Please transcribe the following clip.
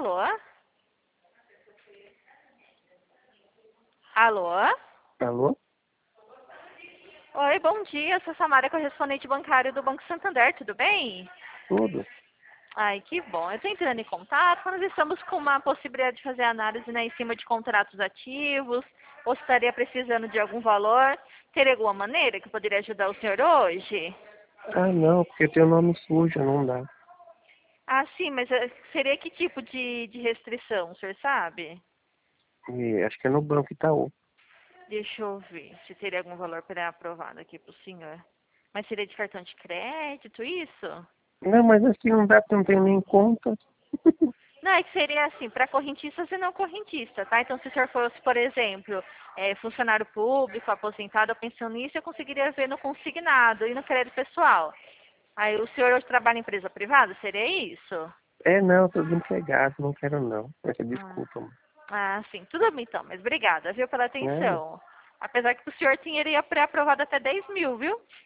Alô? Alô? Alô? Oi, bom dia. Sou Samara, correspondente bancário do Banco Santander, tudo bem? Tudo? Ai, que bom. Eu estou entrando em contato. Nós estamos com uma possibilidade de fazer análise, né, em cima de contratos ativos. Ou se estaria precisando de algum valor. Teria alguma maneira que eu poderia ajudar o senhor hoje? Ah, não, porque tem o nome sujo, não dá. Ah, sim, mas seria que tipo de restrição, o senhor sabe? E acho que é no Banco Itaú. Deixa eu ver se teria algum valor para aprovado aqui para o senhor. Mas seria de cartão de crédito, isso? Não, mas aqui não dá porque não tem nem conta. Não, é que seria assim, para correntistas e não correntista, tá? Então, se o senhor fosse, por exemplo, funcionário público, aposentado ou pensionista, eu conseguiria ver no consignado e no crédito pessoal. Aí, o senhor hoje trabalha em empresa privada? Seria isso? É, não, tô desempregado, não quero não. Ah, Desculpa, mano. sim. Tudo bem, então. Mas obrigada, viu, pela Nada. atenção. Apesar que o senhor tinha iria pré-aprovado até 10 mil, viu?